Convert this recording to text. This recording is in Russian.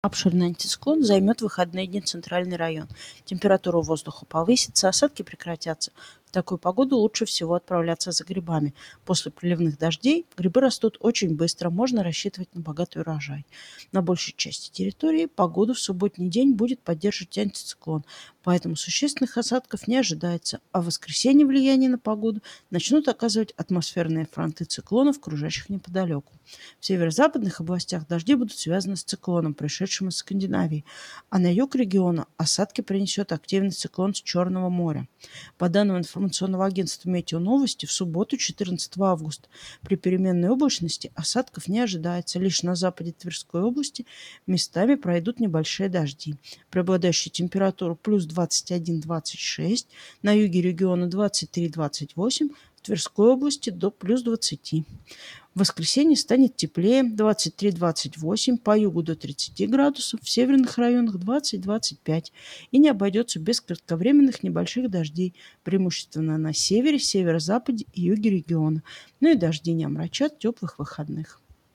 Обширный антициклон займет в выходные дни центральный район. Температура воздуха повысится, осадки прекратятся. В такую погоду лучше всего отправляться за грибами. После проливных дождей грибы растут очень быстро, можно рассчитывать на богатый урожай. На большей части территории погоду в субботний день будет поддерживать антициклон, поэтому существенных осадков не ожидается, а в воскресенье влияние на погоду начнут оказывать атмосферные фронты циклонов, кружащих неподалеку. В северо-западных областях дожди будут связаны с циклоном, пришедшим из Скандинавии, а на юг региона осадки принесет активный циклон с Черного моря. По данным информационного агентства «Метеоновости», в субботу, 14 августа, при переменной облачности осадков не ожидается. Лишь на западе Тверской области местами пройдут небольшие дожди. Преобладающая температура плюс 21-26, на юге региона 23-28, в Тверской области до плюс 20. В воскресенье станет теплее 23-28, по югу до 30 градусов, в северных районах 20-25. И не обойдется без кратковременных небольших дождей, преимущественно на севере, северо-западе и юге региона. Ну и дожди не омрачат теплых выходных.